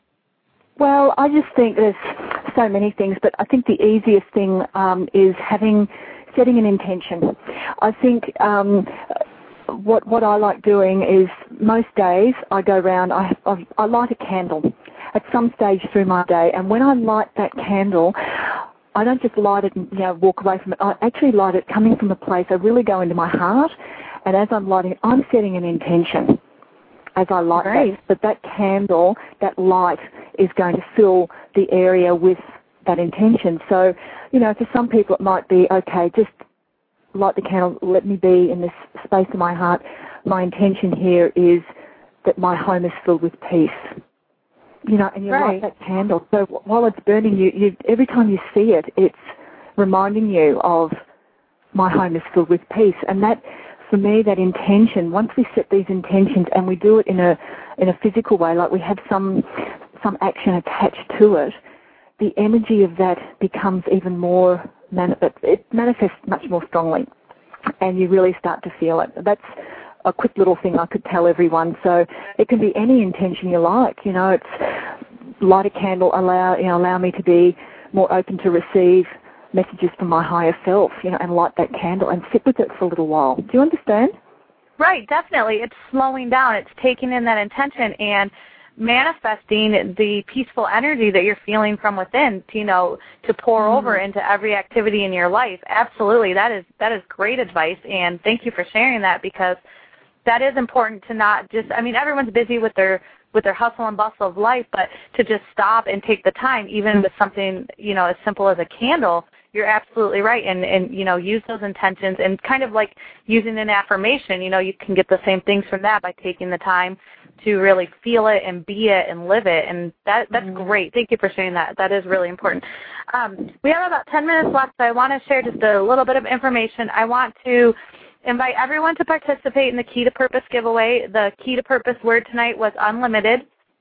Well, I just think there's so many things, but I think the easiest thing um, is having setting an intention. I think um, what what I like doing is most days I go around, I, I, I light a candle at some stage through my day, and when I light that candle, I don't just light it and, you know, walk away from it. I actually light it coming from a place. I really go into my heart, and as I'm lighting it, I'm setting an intention as I light that. But that candle, that light, is going to fill the area with that intention. So, you know, for some people it might be, okay, just light the candle, let me be in this space in my heart. my intention here is that my home is filled with peace. You know, and you right. light that candle. So while it's burning, you, you every time you see it, it's reminding you of my home is filled with peace. And that, for me, that intention, once we set these intentions and we do it in a in a physical way, like we have some some action attached to it, the energy of that becomes even more, mani- it manifests much more strongly, and you really start to feel it. That's a quick little thing I could tell everyone. So it can be any intention you like. You know, it's light a candle, allow you know, allow me to be more open to receive messages from my higher self, you know, and light that candle and sit with it for a little while. Do you understand? Right, definitely. It's slowing down. It's taking in that intention and manifesting the peaceful energy that you're feeling from within, to, you know, to pour mm. over into every activity in your life. Absolutely. That is that is great advice, and thank you for sharing that, because that is important to not just, I mean, everyone's busy with their with their hustle and bustle of life, but to just stop and take the time, even with something, you know, as simple as a candle, you're absolutely right. And, and, you know, use those intentions and kind of like using an affirmation, you know, you can get the same things from that by taking the time to really feel it and be it and live it. And that that's mm-hmm. great. Thank you for sharing that. That is really important. Um, we have about ten minutes left, so I want to share just a little bit of information. I want to invite everyone to participate in the Key to Purpose giveaway. The Key to Purpose word tonight was unlimited.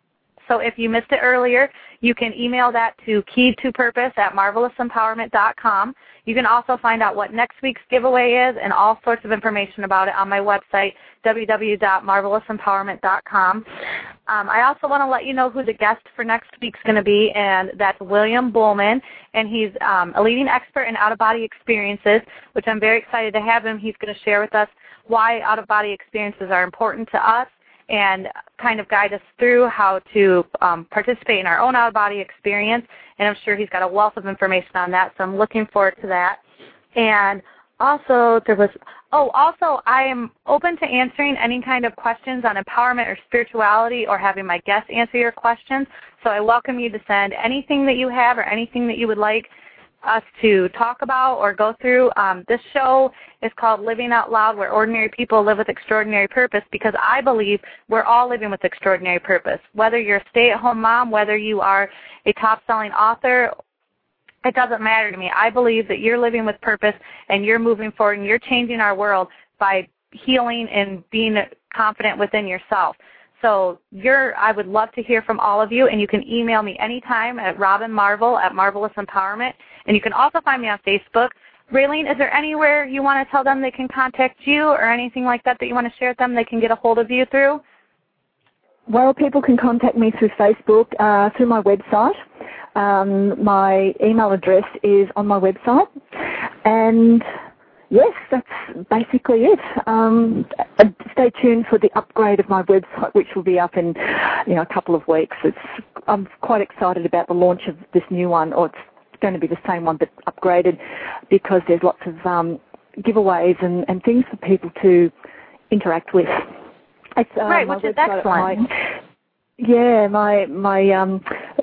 So if you missed it earlier, you can email that to key to purpose at marvelous empowerment dot com. You can also find out what next week's giveaway is and all sorts of information about it on my website, w w w dot marvelous empowerment dot com. Um, I also want to let you know who the guest for next week's going to be, and that's William Buhlman, and he's um, a leading expert in out-of-body experiences, which I'm very excited to have him. He's going to share with us why out-of-body experiences are important to us and kind of guide us through how to um, participate in our own out-of-body experience, and I'm sure he's got a wealth of information on that, so I'm looking forward to that. And also, there was, oh, also, I am open to answering any kind of questions on empowerment or spirituality or having my guests answer your questions, so I welcome you to send anything that you have or anything that you would like us to talk about or go through. Um, this show is called Living Out Loud, where ordinary people live with extraordinary purpose, because I believe we're all living with extraordinary purpose. Whether you're a stay-at-home mom, whether you are a top-selling author, it doesn't matter to me. I believe that you're living with purpose and you're moving forward and you're changing our world by healing and being confident within yourself. So you're, I would love to hear from all of you, and you can email me anytime at Robin Marvel at Marvelous Empowerment, and you can also find me on Facebook. Raylene, is there anywhere you want to tell them they can contact you or anything like that that you want to share with them they can get a hold of you through? Well, people can contact me through Facebook, uh, through my website. Um, my email address is on my website, and yes, that's basically it. Um, stay tuned for the upgrade of my website, which will be up in, you know, a couple of weeks. It's, I'm quite excited about the launch of this new one, or it's going to be the same one but upgraded, because there's lots of um, giveaways and, and things for people to interact with. It's, uh, right, which is excellent. My, yeah, my my um,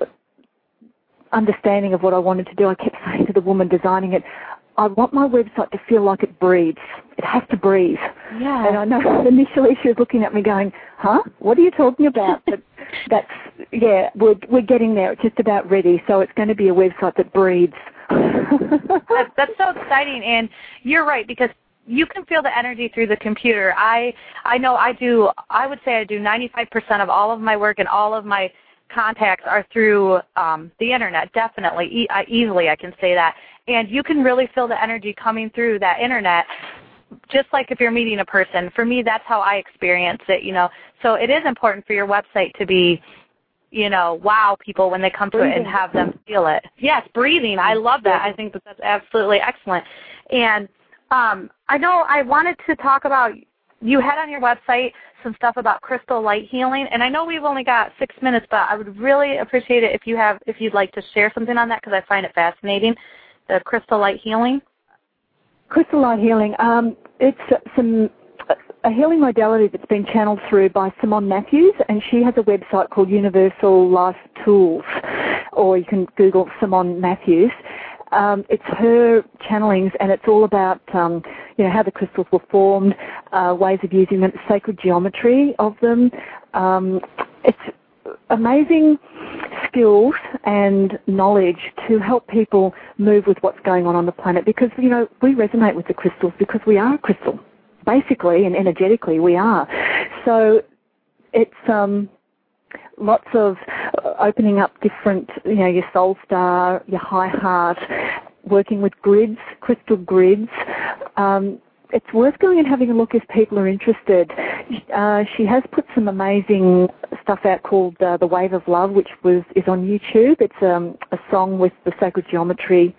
understanding of what I wanted to do, I kept saying to the woman designing it, I want my website to feel like it breathes. It has to breathe. Yeah. And I know initially she was looking at me going, huh? What are you talking about? But that's, yeah, we're, we're getting there. It's just about ready. So it's going to be a website that breathes. that's, that's so exciting. And you're right, because you can feel the energy through the computer. I I know I do, I would say I do ninety-five percent of all of my work and all of my contacts are through um, the Internet, definitely. E- I, easily I can say that. And you can really feel the energy coming through that Internet, just like if you're meeting a person. For me, that's how I experience it, you know. So it is important for your website to be, you know, wow people when they come to breathing. It and have them feel it. Yes, breathing. I love that. I think that that's absolutely excellent. And um, I know I wanted to talk about, you had on your website some stuff about crystal light healing, and I know we've only got six minutes, but I would really appreciate it if you have, if you'd like to share something on that, because I find it fascinating, the crystal light healing. Crystal light healing, um, it's some a healing modality that's been channeled through by Simone Matthews, and she has a website called Universal Life Tools, or you can Google Simone Matthews. Um, it's her channelings, and it's all about, um, you you know, how the crystals were formed, uh, ways of using them, sacred geometry of them. Um, it's amazing skills and knowledge to help people move with what's going on on the planet, because, you know, we resonate with the crystals because we are a crystal. Basically and energetically we are. So it's um, lots of opening up different, you know, your soul star, your high heart, working with grids, crystal grids. Um, it's worth going and having a look if people are interested. Uh, she has put some amazing stuff out called uh, The Wave of Love, which was is on YouTube. It's um, a song with the sacred geometry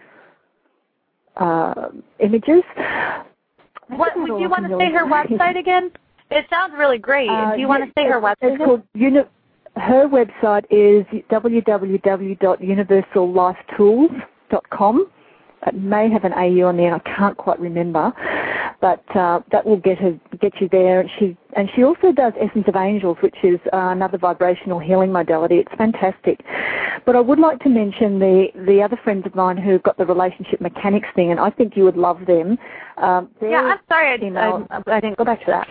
uh, images. What, would you want to say her website again? It sounds really great. Uh, Do you want to say her website? It's called uni- her website is w w w dot universal life tools dot com. It may have an A U on there. I can't quite remember, but uh, that will get her get you there. And she and she also does Essence of Angels, which is uh, another vibrational healing modality. It's fantastic. But I would like to mention the the other friends of mine who got the relationship mechanics thing, and I think you would love them. Um, yeah, I'm sorry, I, email, I, I didn't go back to that.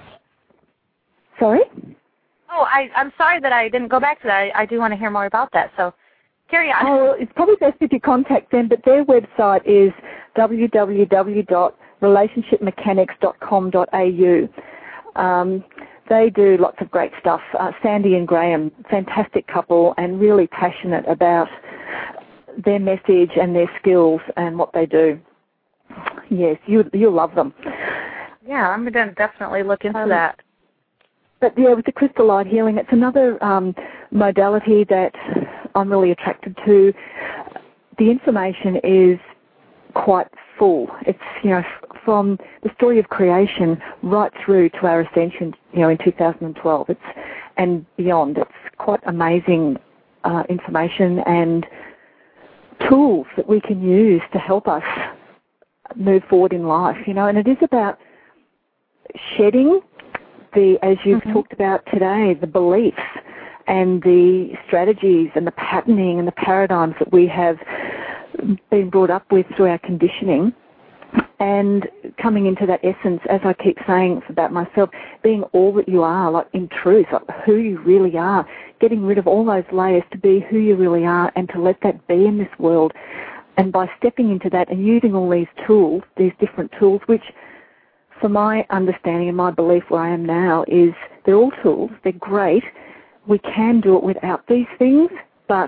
Sorry? Oh, I, I'm sorry that I didn't go back to that. I, I do want to hear more about that. So. Carry on. Oh, it's probably best if you contact them, but their website is w w w dot relationship mechanics dot com dot a u. Um, they do lots of great stuff. Uh, Sandy and Graham, fantastic couple, and really passionate about their message and their skills and what they do. Yes, you, you'll love them. Yeah, I'm going to definitely look into um, that. But yeah, with the crystal light healing, it's another um, modality that I'm really attracted to. The information is quite full. It's, you know, from the story of creation right through to our ascension, you know, in two thousand twelve. It's and beyond. It's quite amazing uh, information and tools that we can use to help us move forward in life. You know, and it is about shedding the, as you've mm-hmm. talked about today, the beliefs and the strategies and the patterning and the paradigms that we have been brought up with through our conditioning, and coming into that essence, as I keep saying about myself, being all that you are, like in truth, like who you really are, getting rid of all those layers to be who you really are and to let that be in this world. And by stepping into that and using all these tools, these different tools, which for my understanding and my belief where I am now is they're all tools, they're great. We can do it without these things, but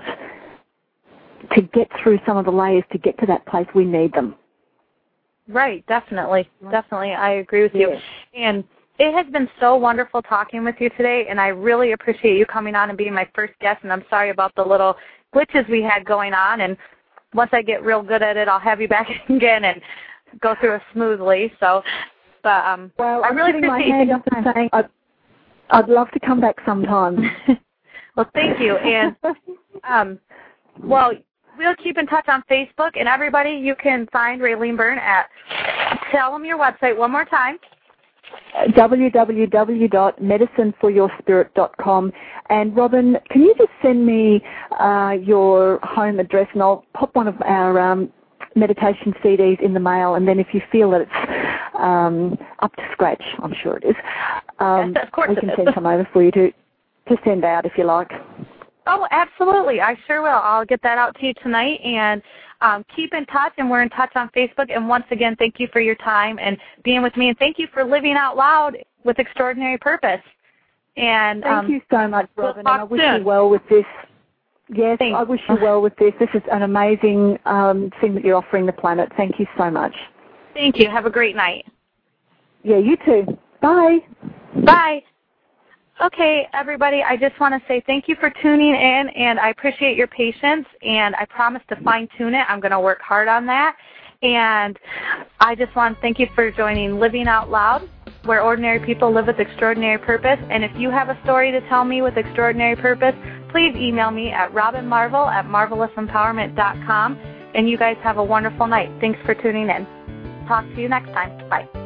to get through some of the layers, to get to that place, we need them. Right, definitely. Definitely. I agree with you. Yes. And it has been so wonderful talking with you today, and I really appreciate you coming on and being my first guest, and I'm sorry about the little glitches we had going on, and once I get real good at it, I'll have you back again and go through it smoothly. So, but um, well, I really I'm putting my appreciate hand you. up and saying I'd, I'd love to come back sometime. Well, thank you. And, um, well, we'll keep in touch on Facebook. And, everybody, you can find Raylene Byrne at, tell them your website one more time. w w w dot medicine for your spirit dot com. And, Robin, can you just send me uh, your home address, and I'll pop one of our um, meditation C Ds in the mail, and then if you feel that it's um, up to scratch, I'm sure it is, um, yes, of course we can it send is. some over for you to, to send out if you like. Oh, absolutely. I sure will. I'll get that out to you tonight, and um, keep in touch, and we're in touch on Facebook. And once again, thank you for your time and being with me, and thank you for living out loud with extraordinary purpose. And Thank um, you so much, Robin, we'll and I wish soon. you well with this. Yes, Thanks. I wish you well with this. This is an amazing um, thing that you're offering the planet. Thank you so much. Thank you. Have a great night. Yeah, you too. Bye. Bye. Okay, everybody, I just want to say thank you for tuning in, and I appreciate your patience, and I promise to fine-tune it. I'm going to work hard on that. And I just want to thank you for joining Living Out Loud, where ordinary people live with extraordinary purpose. And if you have a story to tell me with extraordinary purpose, please email me at robinmarvel at marvelous empowerment dot com. And you guys have a wonderful night. Thanks for tuning in. Talk to you next time. Bye.